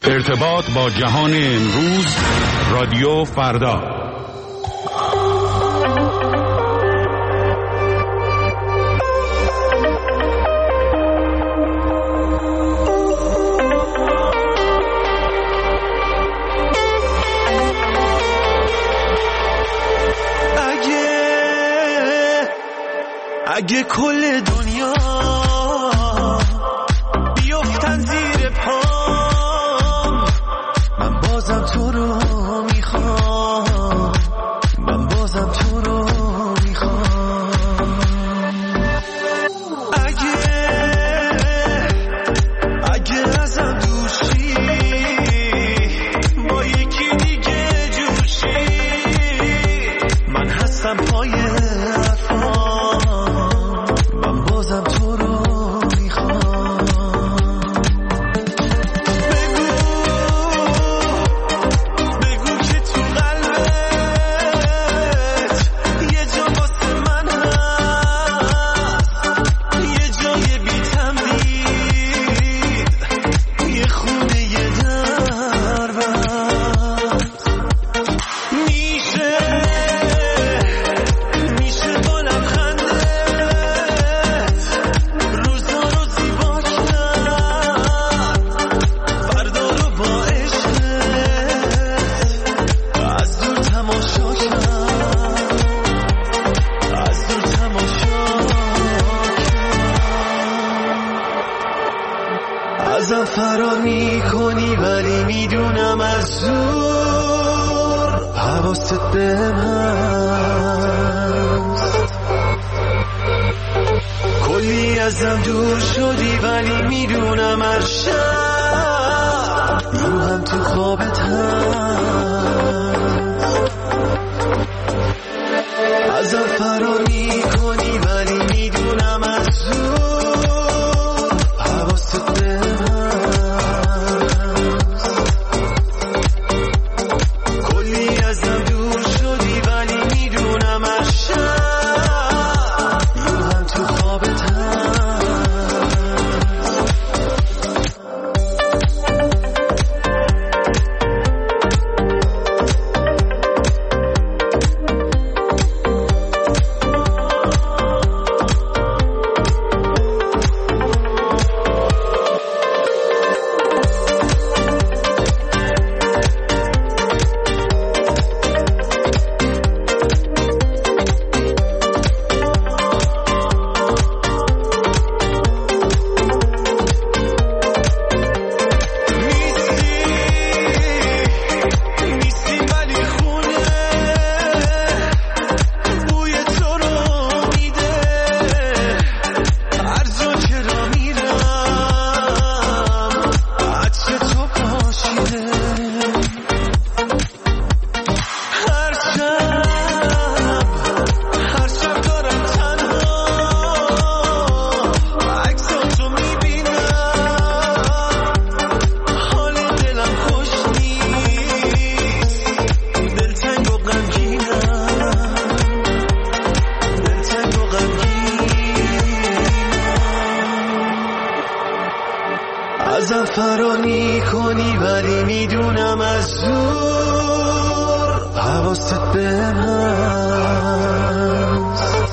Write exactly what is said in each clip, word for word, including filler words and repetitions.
ارتباط با جهان امروز، رادیو فردا. اگه اگه کل دنیا بیفتن زیر پام، من بازم تو رو میخوام، من بازم تو رو میخوام. اگه اگه ازم دوشی با یکی دیگه جوشی، من هستم پای حرفام، من بازم تو رو میخوام. ازم فرار میکنی ولی میدونم از زور حواست بهم هست. کلی ازم دور شدی ولی میدونم هر شب روحم تو خوابت هست. ازم فرار میکنی ولی میدونم از زور حواست بهم ازم فرار میکنی ولی میدونم از زور حواست بهم هست.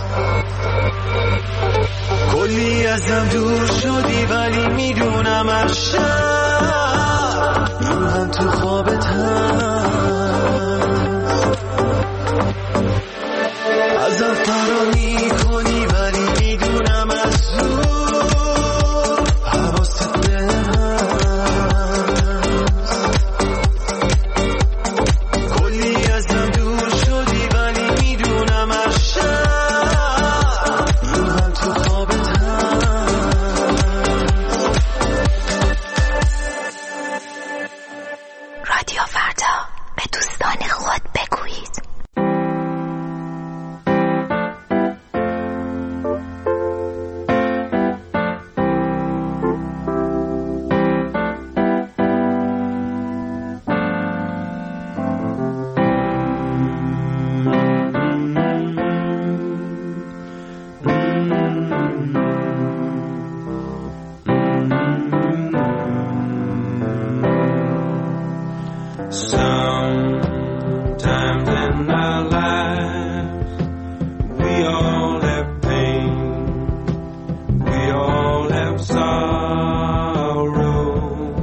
کلی ازم دور شدی ولی میدونم هر شب روحم تو خوابت هست. ازم فرار میکنی ولی میدونم از زور حواست بهم Sometimes in our lives we all have pain, we all have sorrow,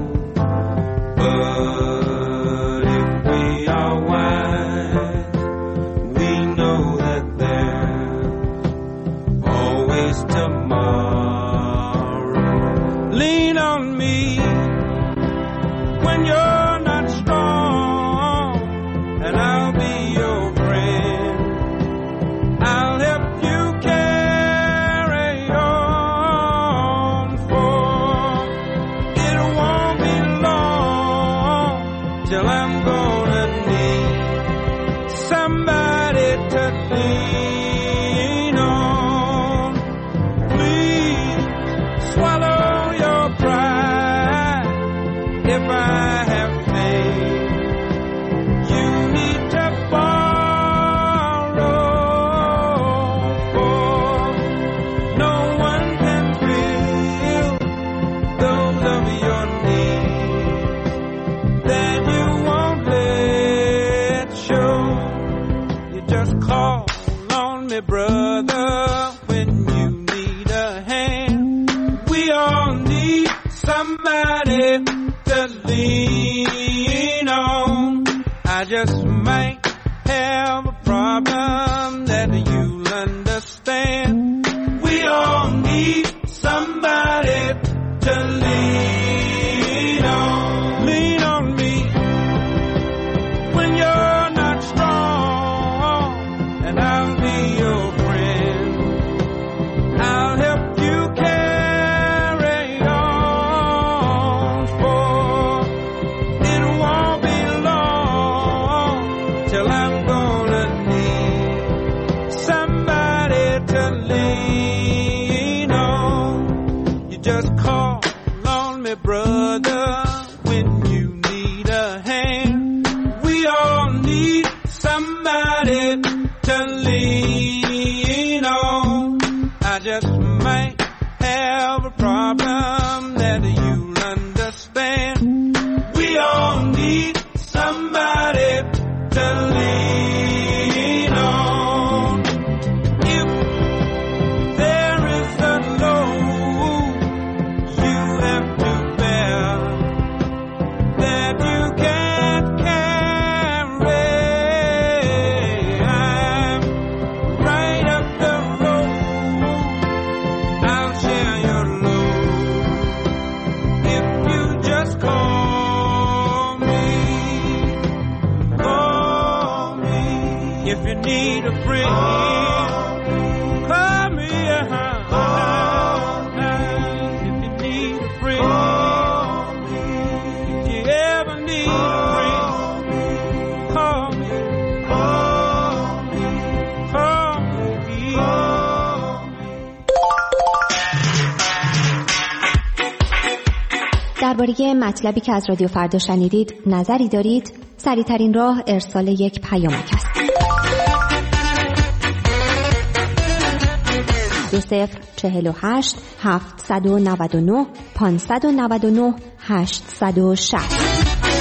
but if we are wise, we know that there's always tomorrow. Lean on me when you're not strong, and I'll be your friend. I'll help you carry on, for it won't be long till I'm gonna need somebody to lean on. Please swallow your pride if I have faith. You need to borrow, for no one can fill those of your needs that you won't let show. You just call on me, brother, when you need a hand. We all need somebody to lean on. I just might have a problem that you'll understand. We all need somebody to lean on. Lean on me when you're not strong, and I'll be your friend. I'll help you carry on, for it won't be long till I'm gonna need somebody to lean on. You just call on me, brother, when you need a hand. We all need somebody to lean on. I just might have a problem that you'll understand. We all need somebody to lean on. If there is a load you have to bear that you can't carry, I'm right up the road. I'll share your load if you just call me. Call me if you need a friend. Call me, uh-huh. If you need a friend. If you ever need a friend, call me. Call me. Call me. درباره مطلبی که از رادیو فردا شنیدید نظری دارید؟ سریع‌ترین راه ارسال یک پیامک است. دو صفر چهل و هشت هفتصد و نود و نه پانصد و نود و نه هشتصد و شصت.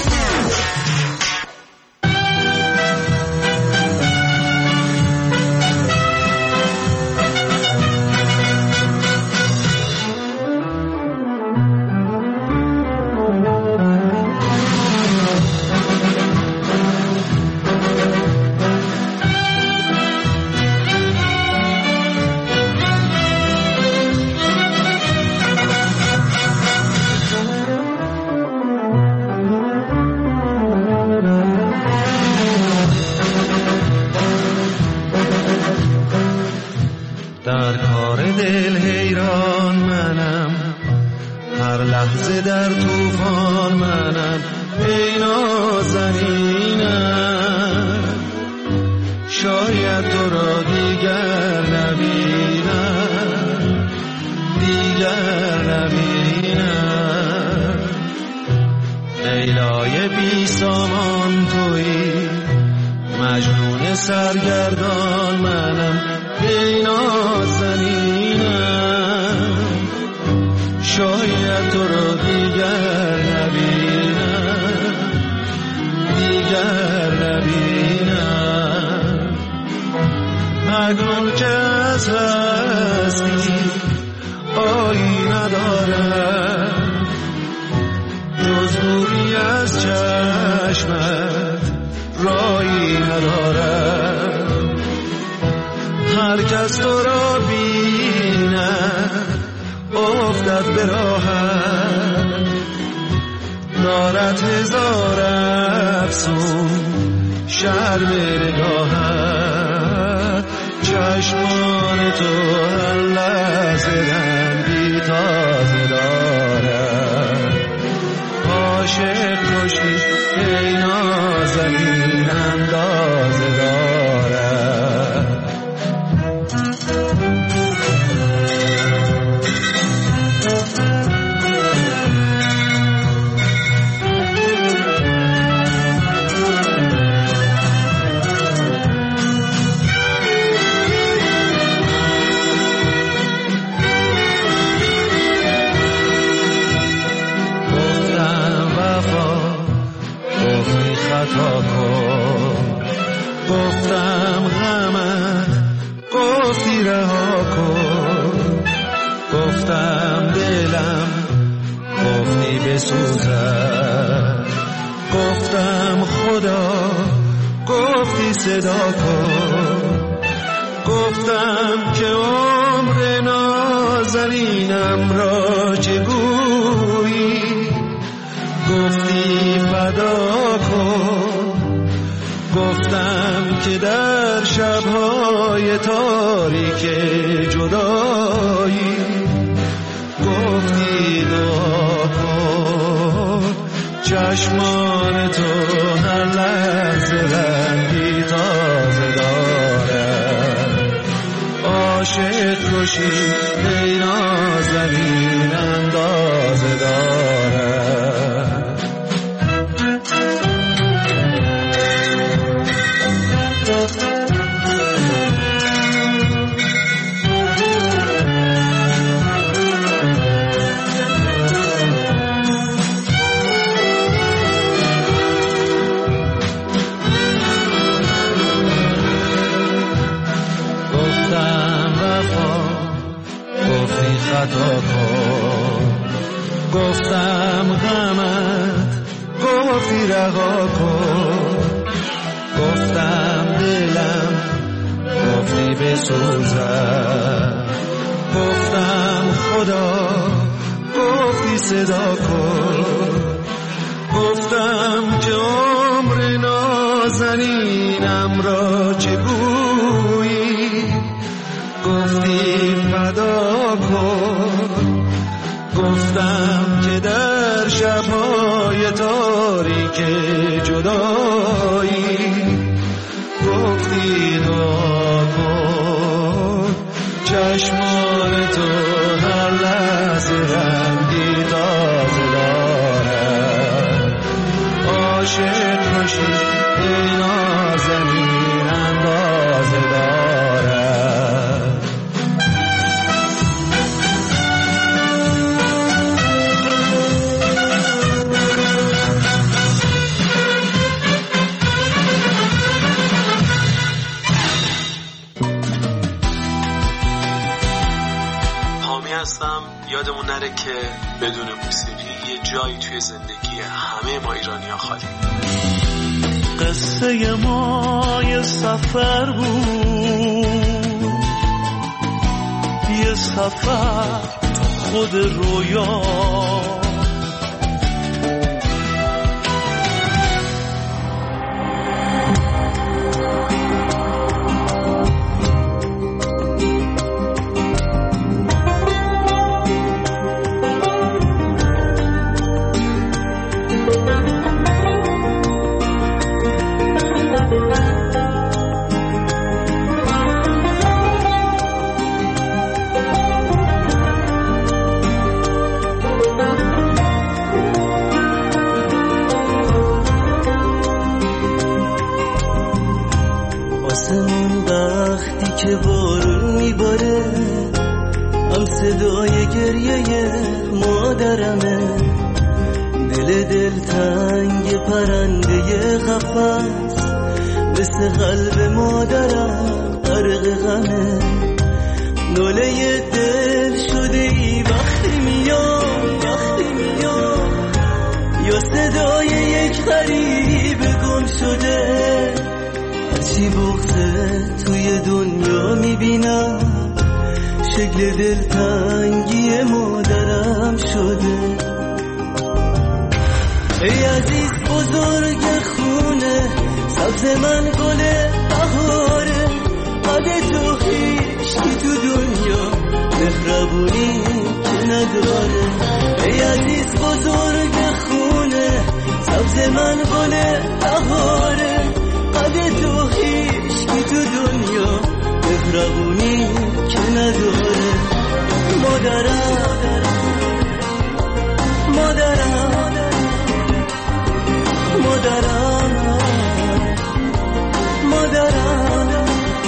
در کار دل حیران منم، هر لحظه در طوفان منم. ای نازنینم شاید تو را دیگر نبینم، دیگر نبینم. لیلای بی سامان تویی، مجنون سرگردان منم. ای نازنینم شاید تو را دیگر نبینم، کمی از چشمت رایی ندارد، هر کس تو را بیند افتد به راحت، دارد هزار افسون شرم نگاهت. چشمان تو هر لحظه رنگی تازه دارد، عاشق کشی ای نازنین اندازه دارد. خطا کن، گفتم غمت گفتی رها کن، گفتم دلم گفتی بسوزد، گفتم خدا گفتی صدا کن، گفتم که عمر نازنینم را چگویی، گفتی فدا کن، گفتم که در شبهای تاریک جدایی گفتی دعا کن. چشمان تو هر لحظه رنگی تازه دارد، عاشق کشی ای نازنین اندازه دارد. خطا کن، گفتم غمت گفتی رها کن، گفتم دلم گفتی بسوزد، گفتم خدا گفتی صدا کن، گفتم که عمر نازنینم را چگویی، گفتی فدا کن، گفتم که در شبهای تاریک جدایی گفتی دعا کن. چشمان تو هر لحظه رنگی تازه دارد، عاشق کشی ای نازنین اندازه دارد. یادمون نره که بدون موسیقی یه جایی توی زندگی همه ما ایرانی‌ها خالی. قصه ما یه سفر بود، یه سفر تو خود رویا، که بارون میباره، هم صدای گریه مادرمه، دل دل تنگ پرنده قفس، مثل قلب مادرم غرق غمه، ناله دل شده ای وقتی میام وقتی میام یا صدای یک غریب گم شده. هرچی بغضه توی دنیا میبینم شکل دلتنگی مادرم شده. ای عزیز بزرگ خونه سبز من گل بهاره، قد تو هیچکی تو دنیا مهربونی که نداره. ای عزیز بزرگ خونه سبز من گل بهاره، قد تو هیچکی تو دنیا مهربونی که نداره. مادرم مادرم مادرم مادرم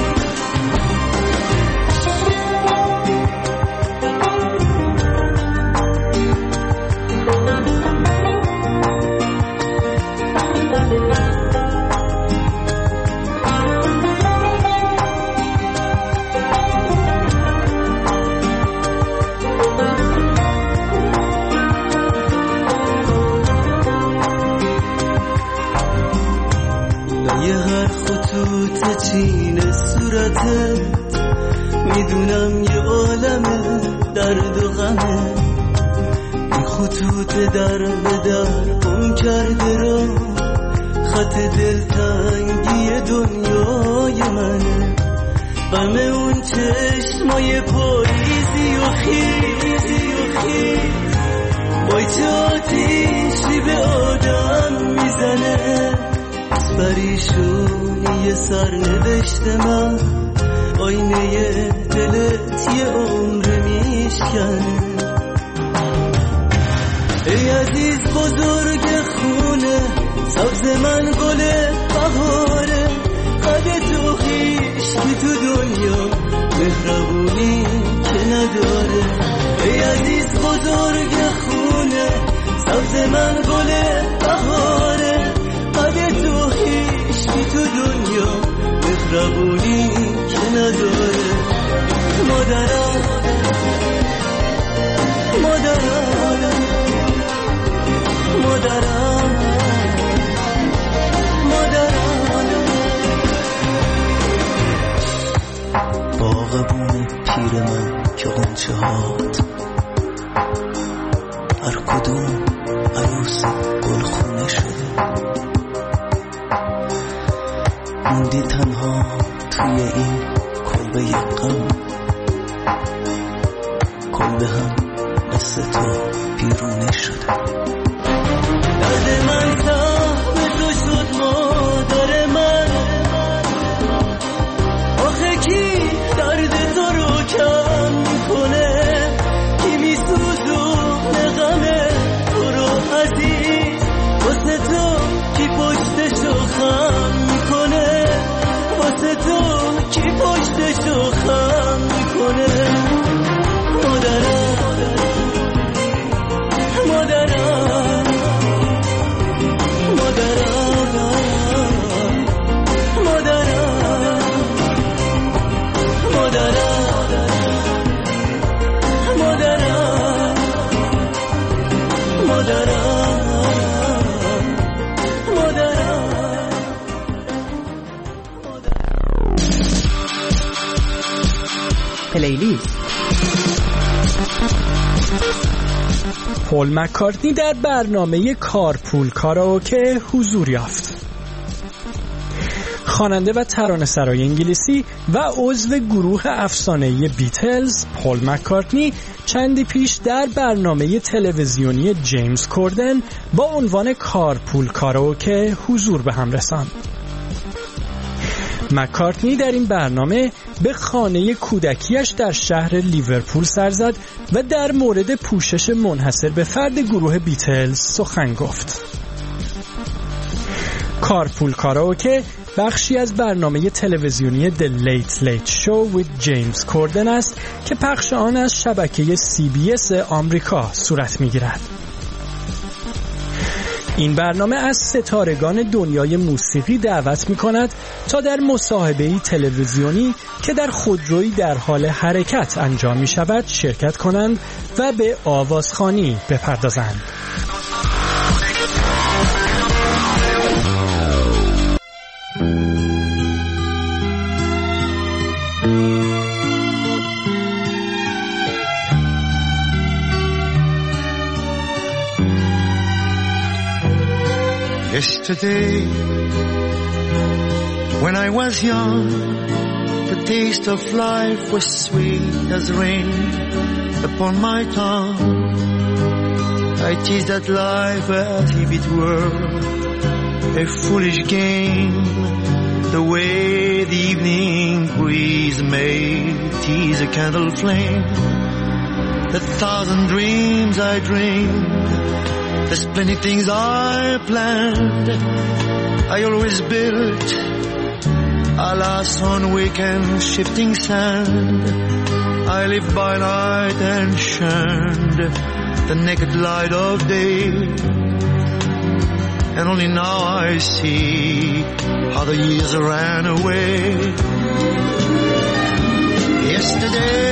چین صورتت میدونم یه عالمه درد و غمه. این خطوط در به در گم کرده را خط دلتنگی دنیای منه. غم اون چشمای پاییزی و خیزی و خیز وای چه آتیشی به آدم میزنه. پریشونی سرنوشت من آینه دلت یه عمر میشکنه. ای عزیز بزرگ خونه سبز من گل بهاره، قد تو هیچکی تو دنیا مهربونی که نداره. ای عزیز بزرگ خونه سبز من گل بهاره، قد تو هیچکی تو دنیا مهربونی که نداره. مادرم مادرم مادرم مادرم. باغبون پیر من که غنچه هات هر کدوم عروس گلخونه شده. موندی تنها توی این کلبه غم، کلبه هم مثل تو بیرونه شده. درد من سهم تو شد مادر من، آخه کی درد تو رو کم میکنه؟ کی میسوزونه غم تو رو عزیز؟ واسه تو کی پشتشو خم میکنه؟ واسه تو کی پشتشو خم میکنه؟ مادرم مادرم مادرم مادرم مادرم مادرم مادرم. پلیلیست. پول مکارتنی در برنامه کارپول کاراوکه حضور یافت. خواننده و ترانه‌سرای انگلیسی و عضو گروه افسانه‌ای بیتلز، پول مکارتنی چندی پیش در برنامه تلویزیونی جیمز کوردن با عنوان کارپول کاراوکه حضور به هم رساند. مکارتنی در این برنامه به خانه کودکیش در شهر لیورپول سر زد و در مورد پوشش منحصر به فرد گروه بیتلز سخن گفت. کارپول کاراوکه بخشی از برنامه تلویزیونی The Late Late Show with James Corden است که پخش آن از شبکه سی بی اس آمریکا صورت می‌گیرد. این برنامه از ستارگان دنیای موسیقی دعوت می‌کند تا در مصاحبه‌ای تلویزیونی که در خودرویی در حال حرکت انجام می‌شود شرکت کنند و به آوازخوانی بپردازند. Yesterday, when I was young, the taste of life was sweet as rain upon my tongue. I teased at life as if it were a foolish game, the way the evening breeze may tease a candle flame. The thousand dreams I dreamed, the splendid things I planned, I always built, alas, on weekend shifting sand. I lived by night and shunned the naked light of day, and only now I see how the years ran away. Yesterday,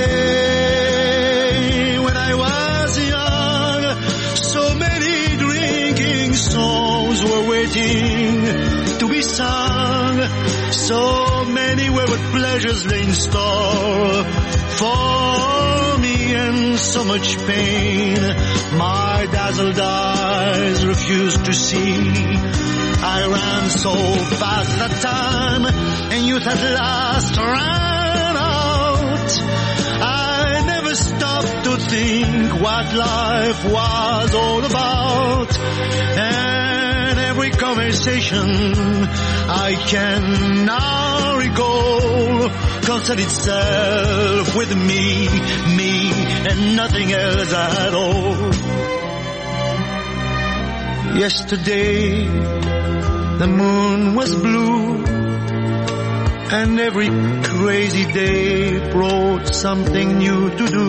when I was young, so many drinking songs were waiting to be sung. So many wayward pleasures lay in store for me, and so much pain my dazzled eyes refused to see. I ran so fast that time, and youth at last ran out. I never stopped to think what life was all about, and every conversation I can now recall concerned itself with me, me, and nothing else at all. Yesterday, the moon was blue, and every crazy day brought something new to do.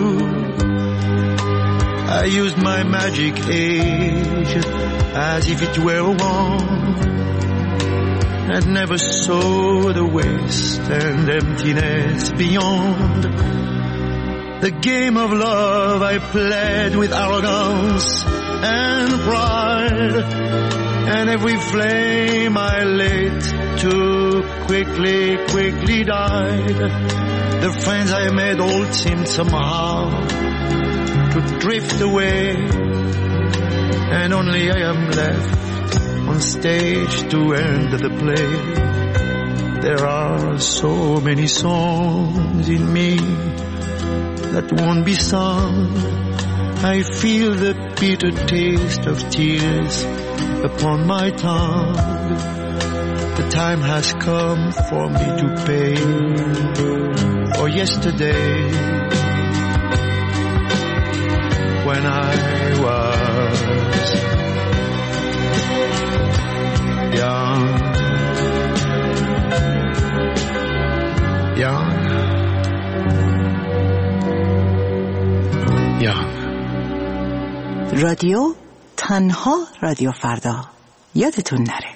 I used my magic age as if it were a wand, and never saw the waste and emptiness beyond. The game of love I played with arrogance and pride, and every flame I lit too quickly, quickly died. The friends I made all seemed somehow to drift away, and only I am left on stage to end the play. There are so many songs in me that won't be sung. I feel the bitter taste of tears upon my tongue. The time has come for me to pay for yesterday, when I was young, young, young. رادیو تنها رادیو فردا، یادتون نره.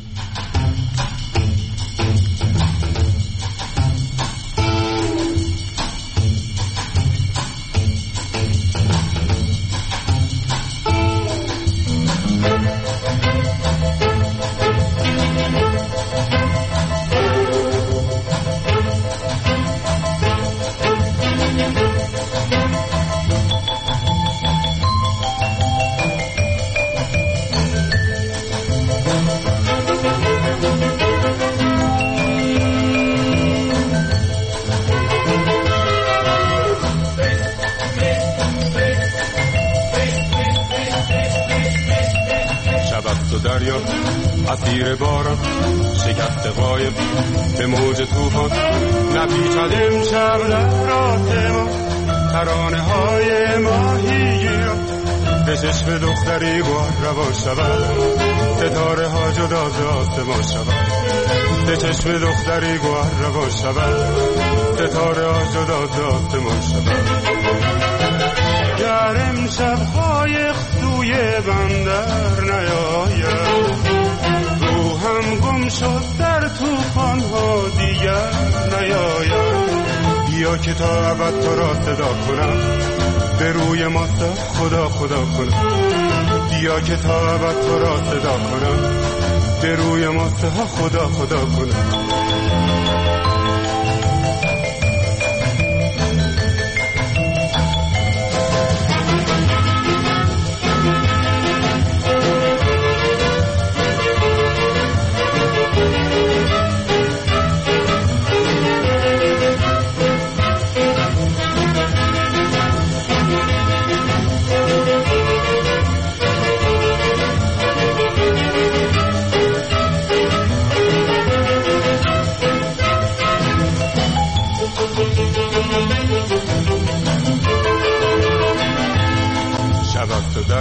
دریا اسیر باران شکست قایب به موج طوفان نپیچد امشب در آسمان ترانه های ماهیگیران به چشم دختری بار روان شود ستاره ها جدا ز آسمان شود به چشم دختری بار روان شود ستاره ها جدا ز آسمان شود گر امشب های سوی بندر نیاید روحم گم شد در طوفان ها دیگر نیاید بیا که تا ابد تو را صدا کنم به روی ماست خدا خدا کنم بیا که تا ابد تو را صدا کنم به روی ماست خدا خدا کنم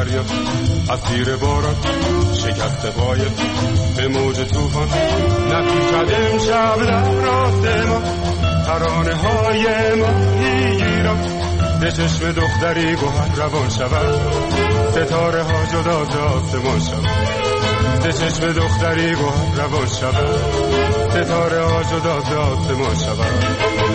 دریا، از تیر باران شکست قایق به موج توفان نپیچد امشب در راه ما ترانه های ماهیگیران. به چشم دختری گوهر روان شود، ستاره ها جدا ز آسمان شود. به چشم دختری گوهر روان شود، ستاره ها جدا ز آسمان شود.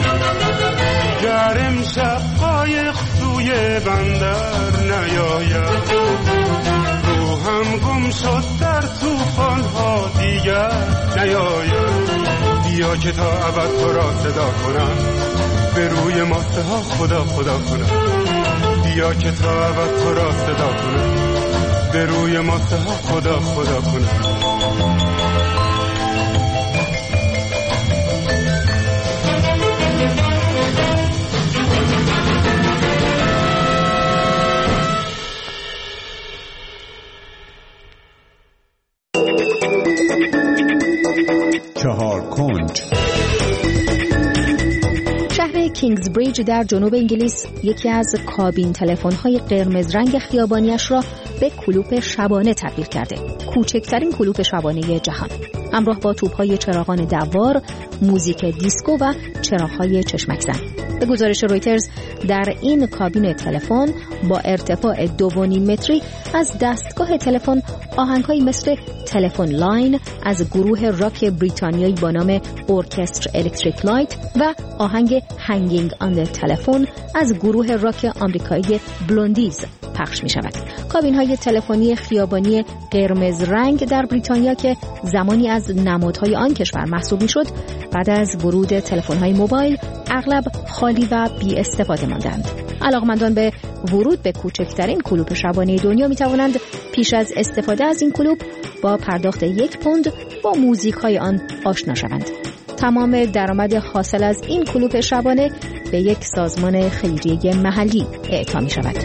گر امشب قایق سوی بندر نیاید، روحم گم شد در طوفان ها دیگر نیاید. بیا که تا ابد تو را صدا کنم، به روی ماسه ها خدا خدا کنم. بیا که تا ابد تو را صدا کنم، به روی ماسه ها خدا خدا کنم. چهار کنج. شهر کینگز بریج در جنوب انگلیس یکی از کابین تلفن‌های قرمز رنگ خیابانیش را به کلوپ شبانه تبدیل کرده. کوچکترین کلوپ شبانه جهان. همراه با توپ‌های چراغان دوار، موزیک دیسکو و چراغ‌های چشمک زن. به گزارش رویترز در این کابین تلفن با ارتفاع دو و نیم متری از دستگاه تلفن آهنگ‌هایی مثل تلفن لاین از گروه راک بریتانیایی با نام ارکستر الکتریک لایت و آهنگ هنگینگ آن د تلفن از گروه راک آمریکایی بلوندیز پخش می شود. کابین های تلفنی خیابانی قرمز رنگ در بریتانیا که زمانی از نمادهای آن کشور محسوب می شد، بعد از ورود تلفن های موبایل اغلب خالی و بی استفاده ماندند. علاقمندان به ورود به کوچکترین کلوپ شبانه دنیا می توانند پیش از استفاده از این کلوپ با پرداخت یک پوند با موزیک های آن آشنا شوند. تمام درآمد حاصل از این کلوپ شبانه به یک سازمان خیریه محلی اعطا می شود.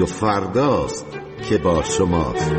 فرداست که با شماست.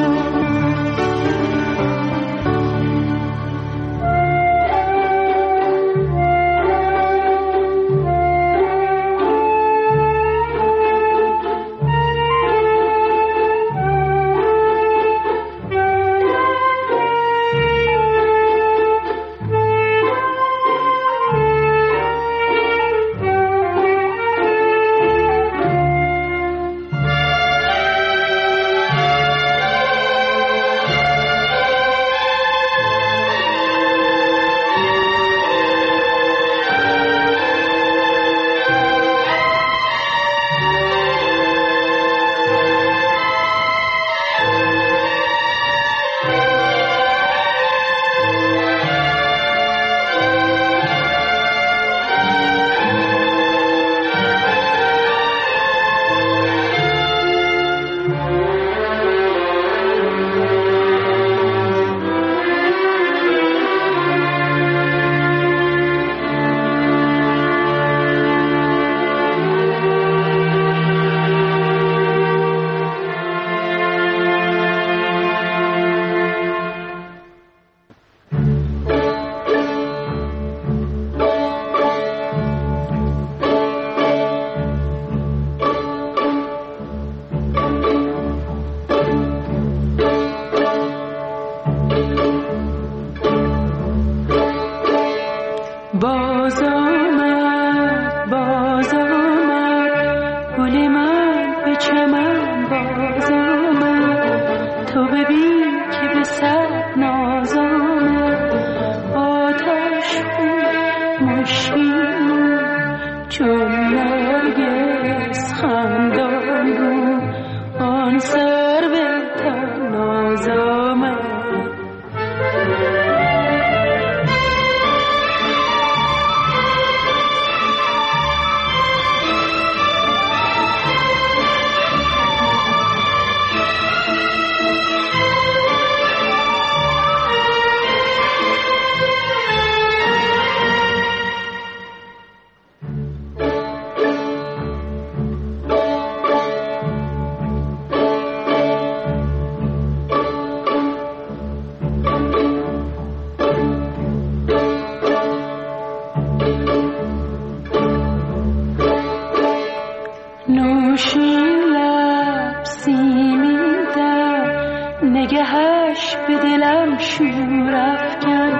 نگهش به دلم شور افکن،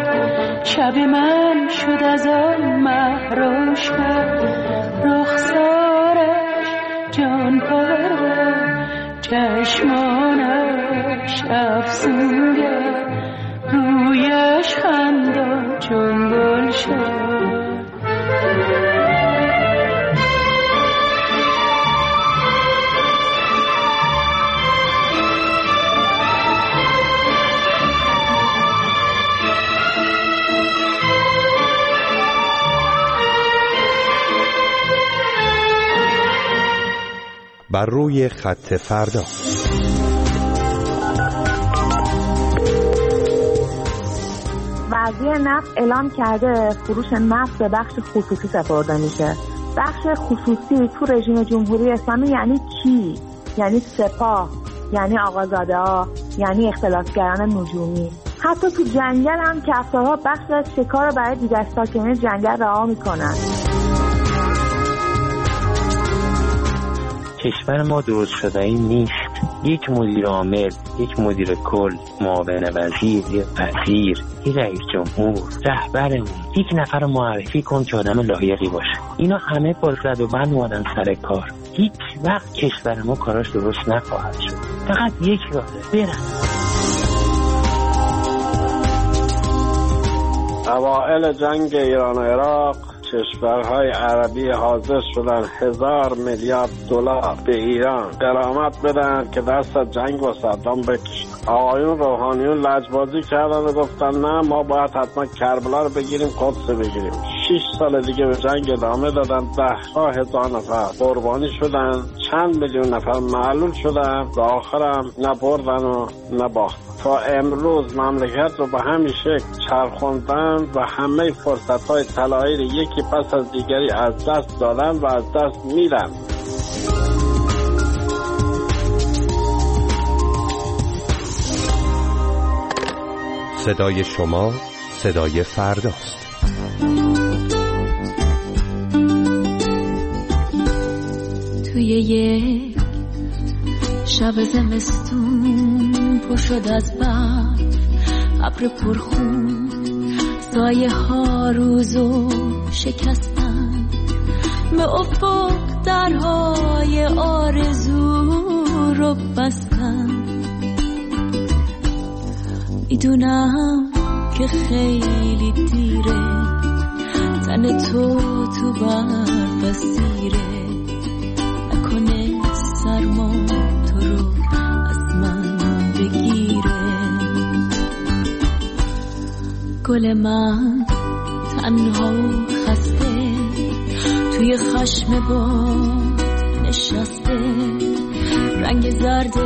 شب من شد از آن محروشم، رخسارش جان پرور، چشمانش افسونگر، رویش خندان چون گلشن. بر روی خط فردا. وزیر نفت اعلام کرده فروش نفت به بخش خصوصی سپرده میشه. بخش خصوصی تو رژیم جمهوری اسلامی یعنی کی؟ یعنی سپاه، یعنی آقازاده ها، یعنی اختلاسگران نجومی. حتی تو جنگل هم کفتارها بخش از شکار برای دیگر ساکنین جنگل رها میکنن. کشور ما درست شده این نیست. یک مدیر عامل، یک مدیر کل، معاون وزیر، یک وزیر، یک رئیس جمهور، رهبرمون، یک نفر رو معرفی کن که آدم لایقی باشه. اینا همه با زد و بند اومدن سر کار. هیچ وقت کشور ما کاراش درست نخواهد شد. فقط یک راهه، برن. اوائل جنگ ایران و عراق کشورهای عربی حاضر شدن هزار میلیارد دلار به ایران غرامت بدن که دست از جنگ با صدام بکشن. آقایون روحانیون لجبازی کردن و گفتن نه ما باید حتما کربلا رو بگیریم، قدس بگیریم. شش سال دیگه به جنگ ادامه دادن، ده ها هزار نفر قربانی شدن، چند میلیون نفر معلول شدن و آخرم نه بردن و نه باختن. تا امروز مملکت رو به همین شکل چرخوندن و همه فرصت‌های طلایی رو یکی پس از دیگری از دست دادن و از دست میدن. صدای شما صدای فرداست. توی یک شب زمستون پر شد از برف، ابر پرخون، سایه ها روزو شکستن، به افق درهای آرزو رو بستن. میدونم که خیلی دیره، تن تو تو برف اسیره، نکنه سرما تو رو از من بگیره. گل من تنها و خسته توی خشم باد نشسته، رنگ زرد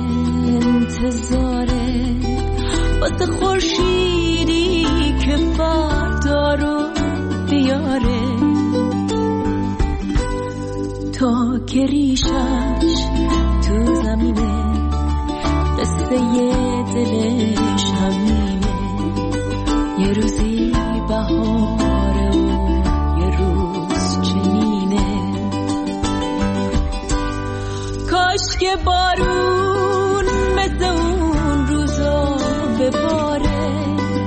انتظاره واسه خورشیدی که فردا رو بیاره. تا که ریشش تو زمینه، قصه دلش همینه، یه روزی بهاره و یه روز چنینه. کاش که بارون مثل اون روزا بباره،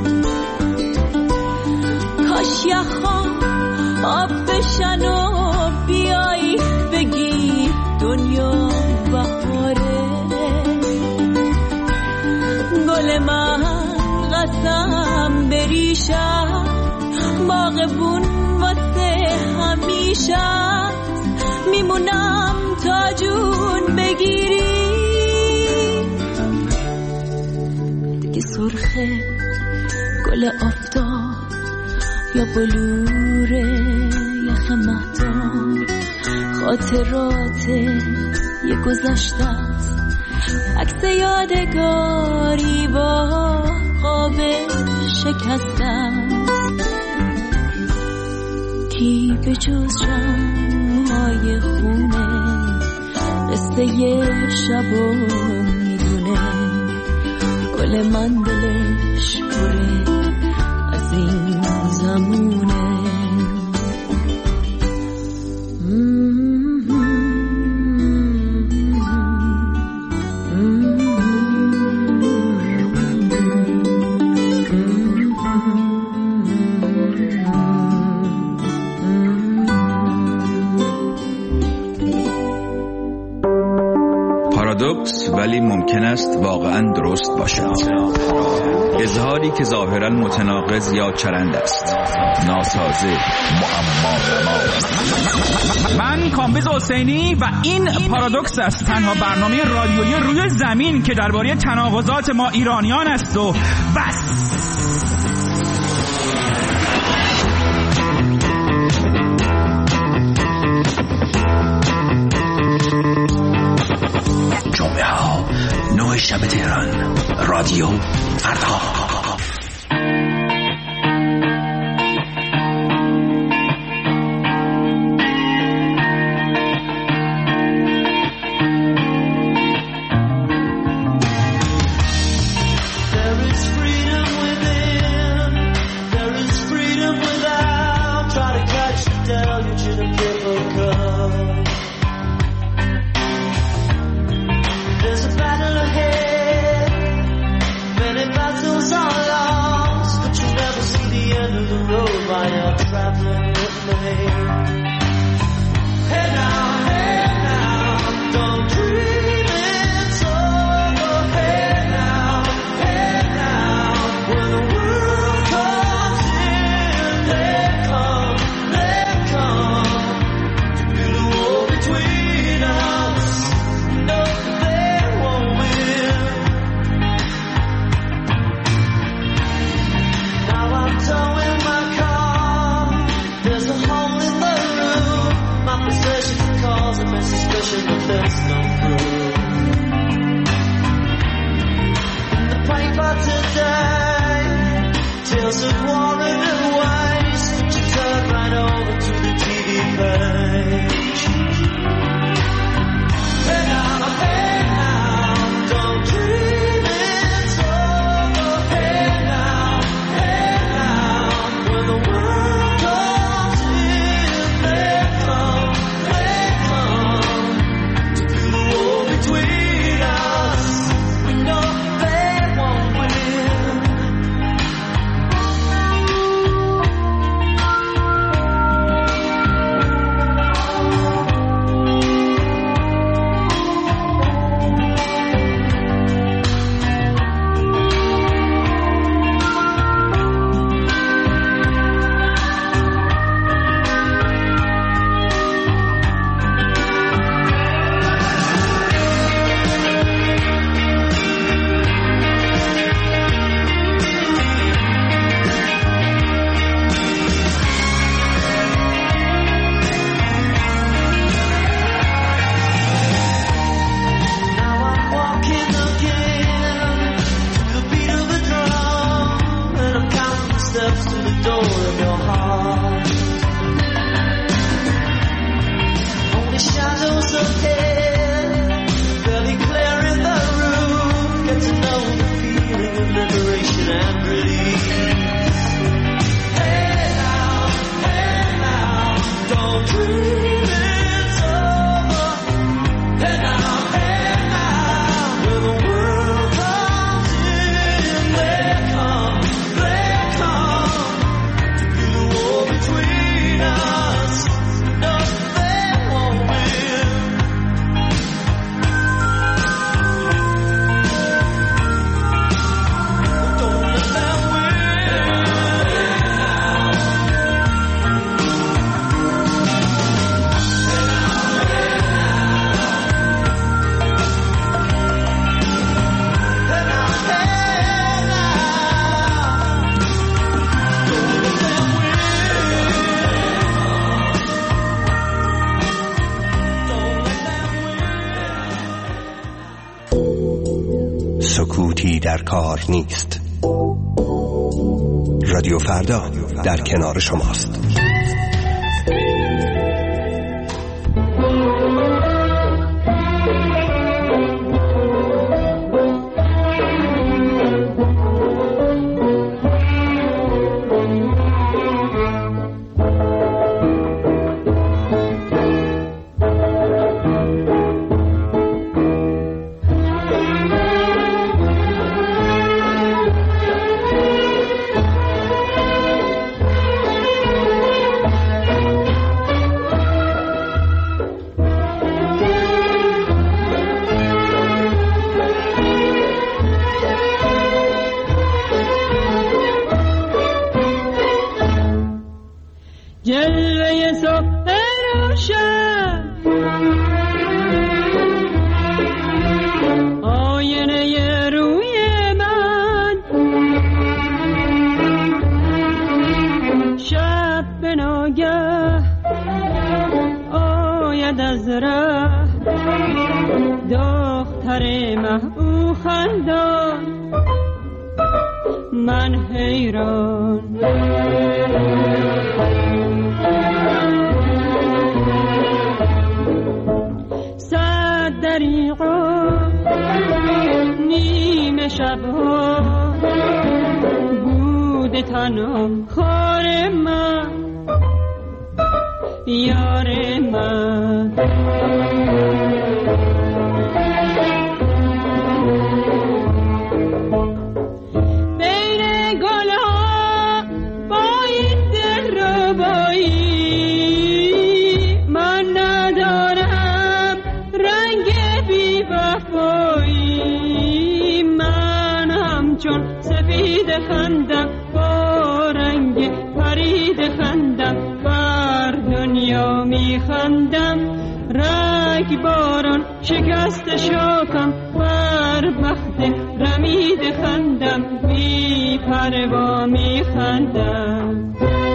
کاش یخام آب بشن و بیایی بگی دنیا بهاره. گل من قسم بریشم، باغبون واسه همیشه، میمونم تا جون بگیری. دیگه سرخه گل آفتاب یا بلور یخ مهتاب، خاطرات یه گذشته است، عکس یادگاری با قاب شکسته است. کی به جز شمع‌های خونه قصه یه شبو میدونه. گل من دلش پره از این زمونه. پارادوکس ولی ممکن است واقعا درست باشد. اظهاری که ظاهرا متناقض یا چرند است، ناسازه، معما. من کامبیز حسینی و این پارادوکس است، تنها برنامه رادیویی روی زمین که درباره تناقضات ما ایرانیان است و بس. جمعه ها نه شب تهران، رادیو فردا. Hey now, liberation and relief. Hey now, hey now, don't dream it's over. Hey now, hey now, when the world comes in, they come, they come to do the war between us. No, they won't win. Don't let them سکوتی در کار نیست. رادیو فردا در کنار شماست. جلوه صبح روشن آینه روی من شب به ناگه آید از ره دختر محبوب خندان من حیران صد دریغا نیمه شبها بود تنها خار من یار من خندم با رنگ پرید خندم بر دنیا می خندم رگ باران شکست شاکم بر بخت رمید خندم بی پروا می خندم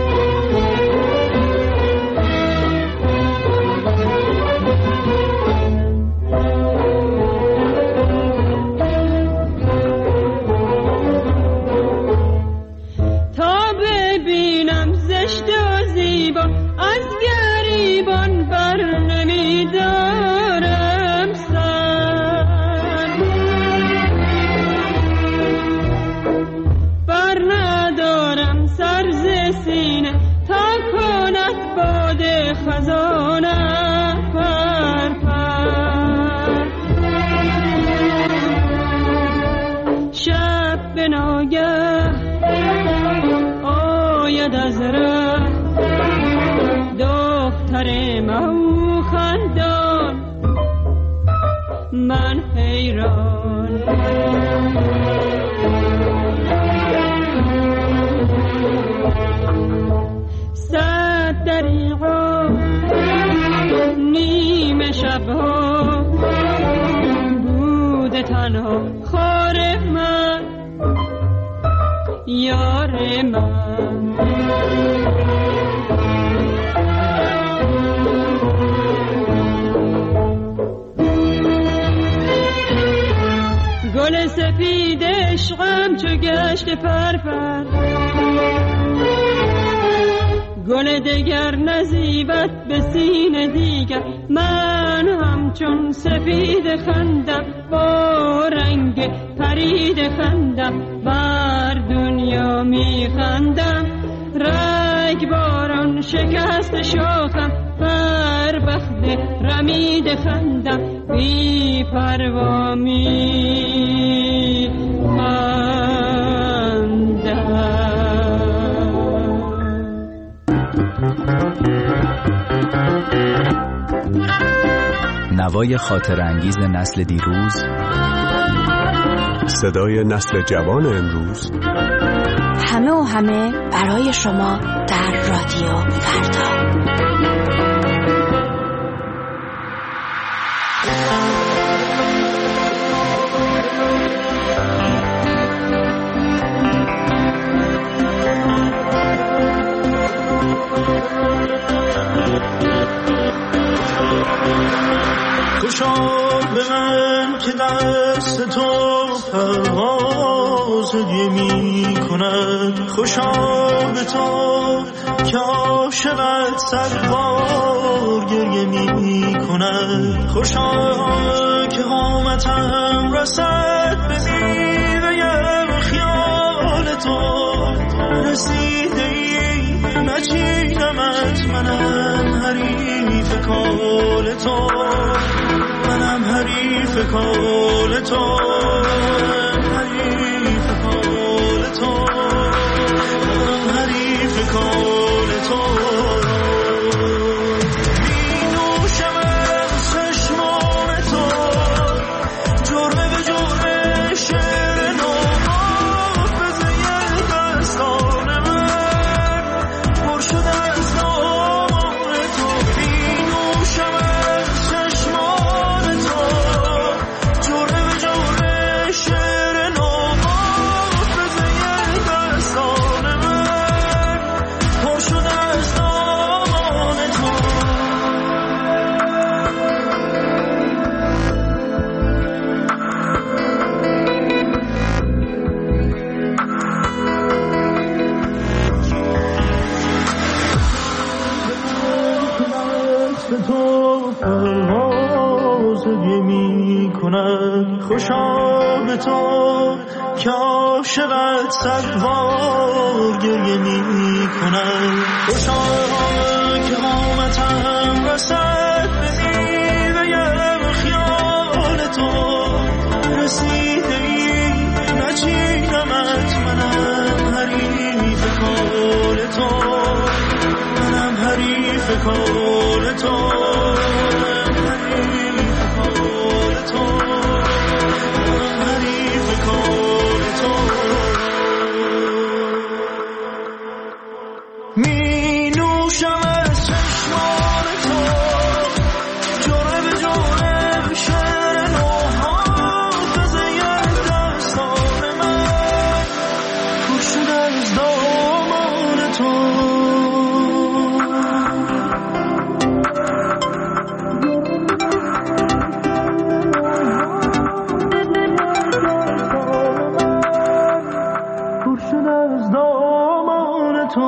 من حیران صد دریغا نیمه شبها بود تنها خار من یار من گل سفید عشقم چو گشت پرپر گل دگر نزیبت به سینه دیگر من همچون سفید خندم با رنگ پرید خندم بر دنیا می خندم رگ باران شکست شاخم بر بخت رمید خندم بی پروا می خندم. نوای خاطر انگیز نسل دیروز، صدای نسل جوان امروز، همه و همه برای شما در رادیو فردا. خوشا به من که دست تو پرواز دیگه می کند، خوشا به تو که عاشقت صد بار گریه می کند، خوشا که قامتم رسد به میوه خیال تو، رسیده ای نچیدمت منم حریف کال تو، منم حریف کال تو، حریف کال تو، منم حریف کال تو. می نوشم از چشمان تو جرمه به جرمه شعر نو، حافظه دستان من پر شده از نام تو. می نوشم از چشمان تو جرمه به جرمه شعر نو، حافظه دستان من پر شده از نام تو. دست تو پرواز دیگه می کند، خوشا به تو که عاشقت صد بار گریه می کند، خوشا که قامتم رسد به میوه خیال تو، رسیده ای نچیدمت منم حریف کال تو، منم حریف کال تو، حریف کال تو، منم حریف کال تو. می نوشم از چشمان تو جرعه به جرعه شعر نو، حافظه دستان من پر شده از دامان تو. پر شده از دامان تو.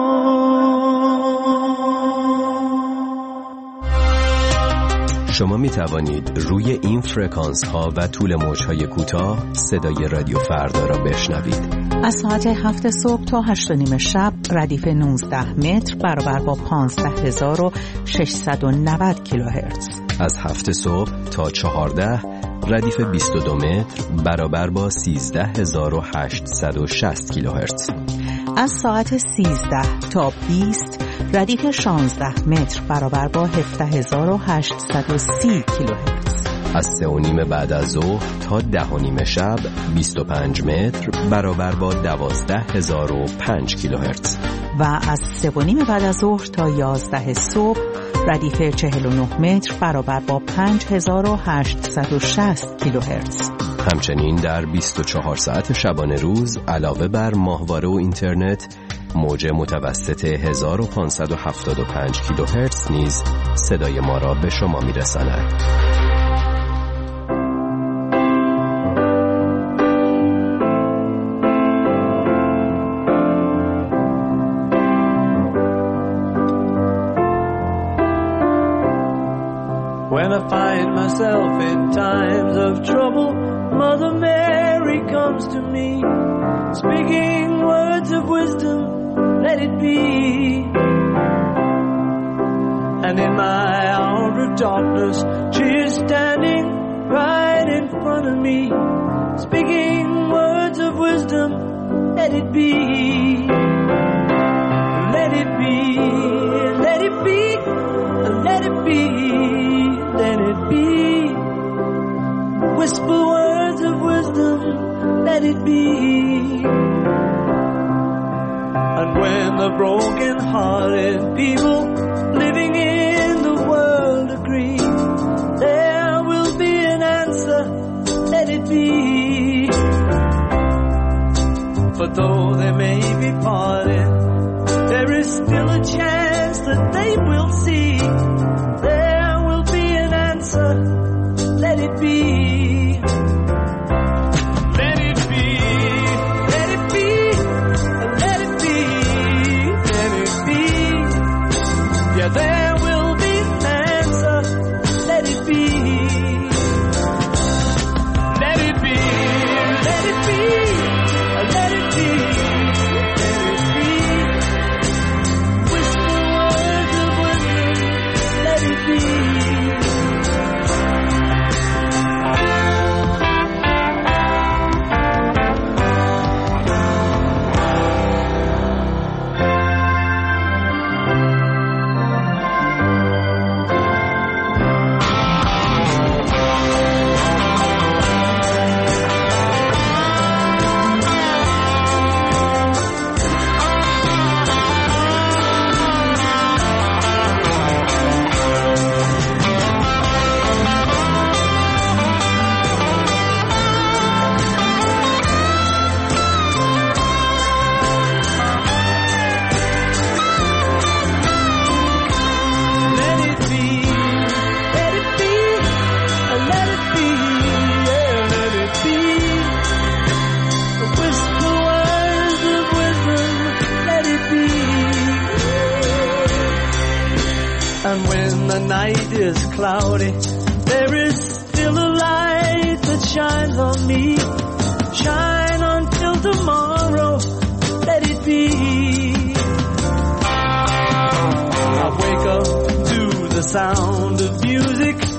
شما می توانید روی این فرکانس ها و طول موج های کوتاه صدای رادیو فردا را بشنوید. از ساعت هفت صبح تا هشت و نیم شب ردیف نوزده متر برابر با پانزده هزار و ششصد و نود کیلوهرتز. از هفت صبح تا چهارده ردیف بیست و دو متر برابر با سیزده هزار و هشتصد و شصت کیلوهرتز. از ساعت سیزده تا بیست ردیف شانزده متر برابر با هفده هزار و هشتصد و سی کیلوهرتز. از سه و نیم بعد از ظهر تا ده و نیم شب بیست و پنج متر برابر با دوازده هزار و پنج کیلوهرتز. و از سه و نیم بعد از ظهر تا یازده صبح ردیف چهل و نه متر برابر با پنج هزار و هشتصد و شصت کیلوهرتز. همچنین در بیست و چهار ساعت شبانه روز علاوه بر ماهواره و اینترنت، موج متوسط هزار و پانصد و هفتاد و پنج کیلوهرتز نیز صدای ما را به شما میرساند. myself in times of trouble, Mother Mary comes to me, speaking words of wisdom, let it be. And in my hour of darkness, she is standing right in front of me, speaking words of wisdom, let it be. Let it be, let it be, let it be, let it be. Whisper words of wisdom, let it be. And when the broken-hearted people living in the world agree, there will be an answer, let it be. For though they may be parted, there is still a chance that they will see. There will be an answer, let it be. Let it be, let it be, let it be, let it be. Yeah, there will be an answer, let it be. Let it be, let it be, let it be. Is cloudy, there is still a light that shines on me. Shine until tomorrow, let it be. I wake up to the sound of music